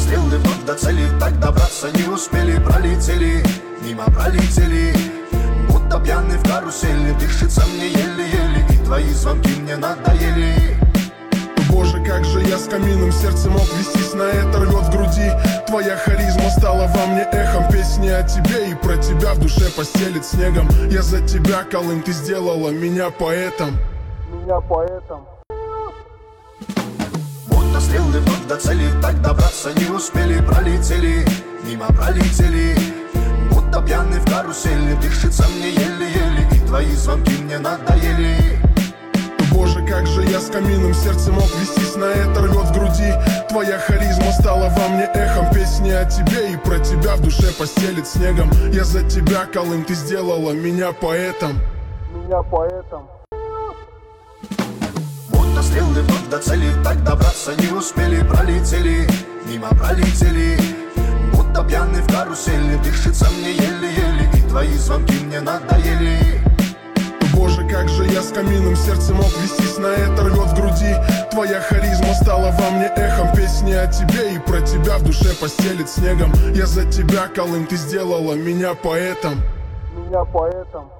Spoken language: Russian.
стрелы вновь до цели, так добраться не успели. Пролетели, мимо пролетели, будто пьяный в карусели. Дышится мне еле-еле, и твои звонки мне надоели. Боже, как же я с каминным сердцем мог вестись, на это рвет в груди. Твоя харизма стала во мне эхом, песни о тебе и про тебя в душе постелит снегом. Я за тебя, Колым, ты сделала меня поэтом. Будто стрелы вновь до цели, так добраться не успели. Пролетели, мимо пролетели, будто пьяный в карусели. Дышится мне еле-еле, и твои звонки мне надоели. Боже, как же я с каминным сердцем мог вестись, на это рвет в груди. Твоя харизма стала во мне эхом, песни о тебе и про тебя в душе постелит снегом. Я за тебя, Колым, ты сделала меня поэтом. Будто стрелы вновь до цели, так добраться не успели. Пролетели, мимо пролетели, будто пьяный в карусели. Дышится мне еле-еле, и твои звонки мне надоели. Боже, как же я с каминным сердцем мог вестись, на это рвет в груди. Твоя харизма стала во мне эхом, песни о тебе и про тебя в душе постелит снегом. Я за тебя, Колым, ты сделала меня поэтом.